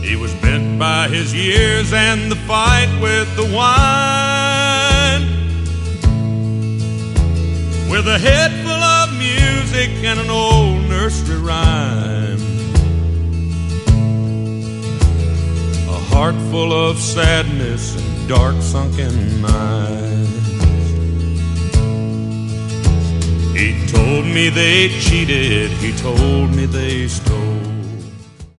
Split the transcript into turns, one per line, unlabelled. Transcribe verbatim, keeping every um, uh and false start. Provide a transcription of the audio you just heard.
He was bent by his years and the fight with the wine. With a head full of music and an old nursery rhyme, a heart full of sadness and dark sunken eyes. He told me they cheated, he told me they stole.